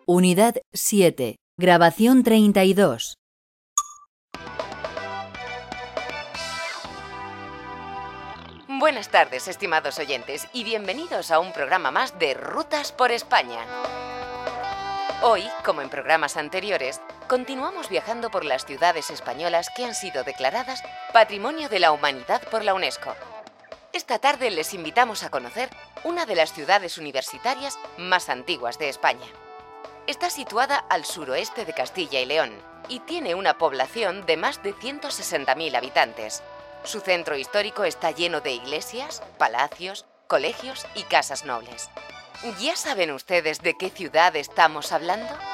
Unidad 7. Grabación 32. Buenas tardes, estimados oyentes, y bienvenidos a un programa más de Rutas por España. Hoy, como en programas anteriores, continuamos viajando por las ciudades españolas que han sido declaradas Patrimonio de la Humanidad por la UNESCO. Esta tarde les invitamos a conocer una de las ciudades universitarias más antiguas de España. Está situada al suroeste de Castilla y León y tiene una población de más de 160.000 habitantes. Su centro histórico está lleno de iglesias, palacios, colegios y casas nobles. ¿Ya saben ustedes de qué ciudad estamos hablando?